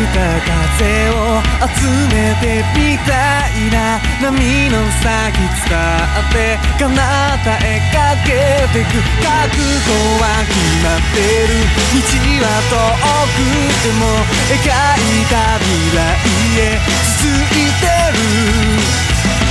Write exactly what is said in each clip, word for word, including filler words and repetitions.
た風を集めてみたいな。波の先伝って彼方へかけてく。覚悟は決まってる。道は遠くても描いた未来へ続いてる。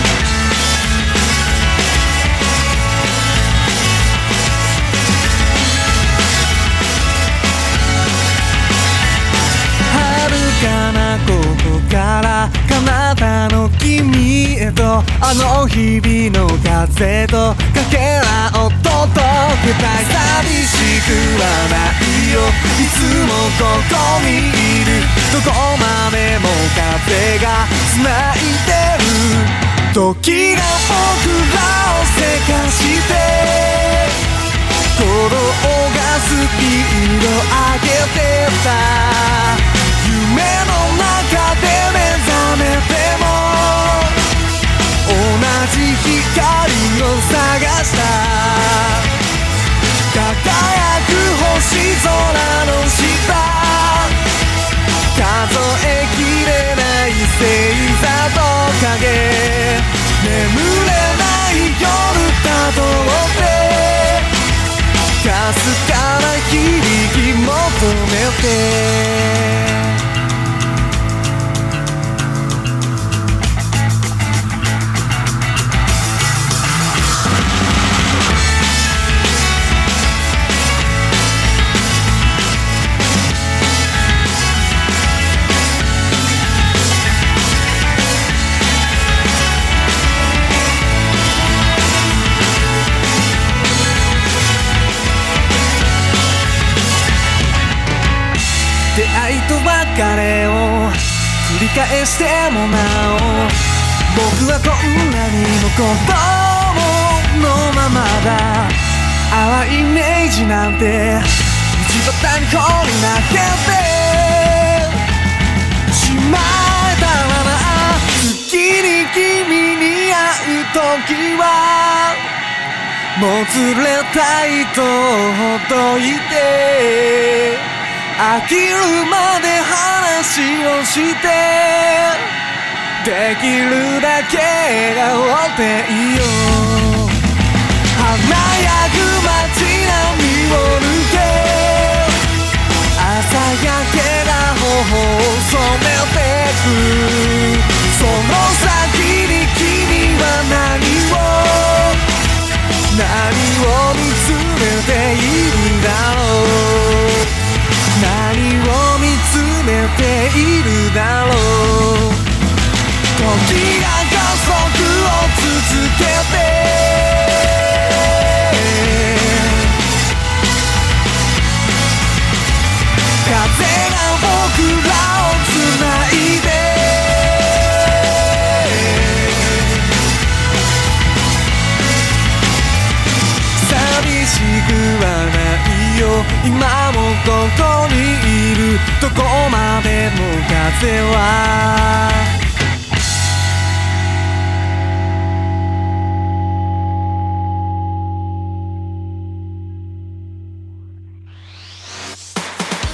かなここから彼方の君へと、あの日々の風とかけらを届けたい。寂しくはないよ、いつもここにいる。どこまでも風が繋いでる。時が僕らをせかして鼓動がスピード上げてた。夢の中で目覚めても同じ光を探した。輝く星空の下、数えきれない星座と影、眠れない夜たどってかすかな響き求めて。出会いと別れを繰り返してもなお、僕はこんなにも子供のままだ。淡いイメージなんて道端に放り投げてしまえたらな。月に君に会う時はもつれたいとほどいて、飽きるまで話をしてできるだけ笑っていいよ。華やぐ街並みを抜け朝焼けが頬を染めてく。その先に君は何を何を見つめているだろう。何を見つめているだろう。時が加速を続けて風が僕らをつないで寂しくはないよ、今もここにいる。どこまでも風は